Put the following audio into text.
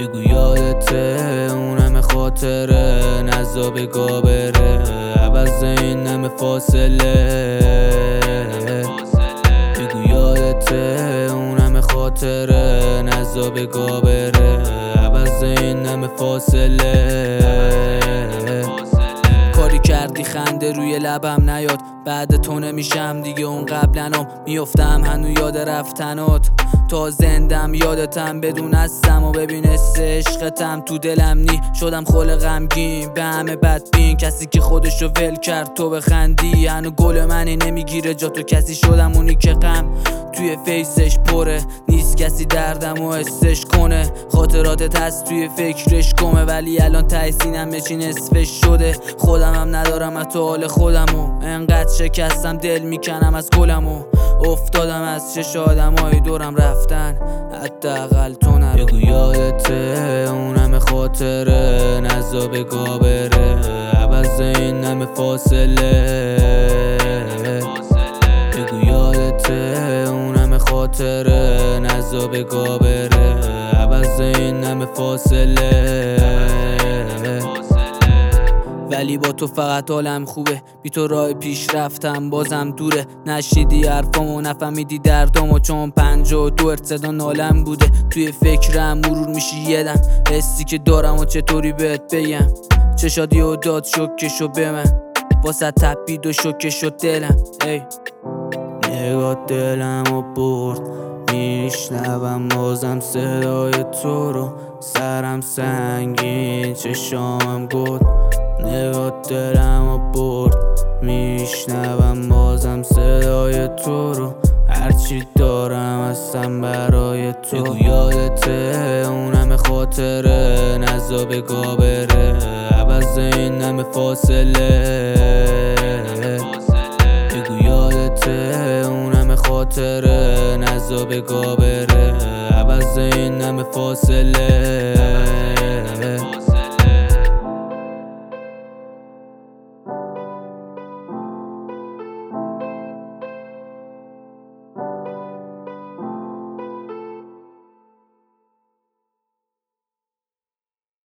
بگو یادته اون همه خاطره نزا بگا بره عوض این همه فاصله. بگو یادته اون همه خاطره نزا بگا بره عوض این همه فاصله. کاری کردی خنده روی لبم نیاد، بعد تو نمیشم دیگه اون قبلنم، میفتم هنو یاد رفتنات، تا زندم یادتم بدون هستم و ببین حس عشقتم تو دلم نی شدم خل غمگین به همه بدبین، کسی که خودشو ول کرد تو بخندی هنو گل منی نمیگیره جا تو کسی شدم اونی که غم توی فیسش پره نیست کسی دردم و حسش کنه، خاطراتت هست توی فکرش گمه ولی الان تحسینم چی نصفش شده، خودم هم ندارم از تو حال خودمو، انقدر شکستم دل میکنم از گلمو، افتادم از چش آدمای دورم رفتن حداقل تو نرو. بگو یادته اون همه خاطره نزا بگا بره عوض این همه فاصله. بگو یادته اون همه خاطره نزا بگا بره عوض این همه فاصله. ولی با تو فقط حالم خوبه، بی تو راه پیش رفتم بازم دوره، نشیدی حرفامو نفهمیدی دردامو، چون 52 ارتدا نالم بوده، توی فکرم مرور میشی یه دم، حسی که دارم و چطوری بهت بگم، چشات یه داد شکشو به من واسه تپید و شکشو دلم. ای نگاه دلمو برد میشنوم بازم صدای تو رو، سرم سنگین چشامم گد، نگاه دلمو برد میشنوم بازم صدای تو رو، هرچی دارم هستم برای تو. بگو یادته اون همه خاطره نزا بگا بره عوض این همه فاصله. بگو یادته اون همه خاطره نزا بگا بره عوض این همه فاصله.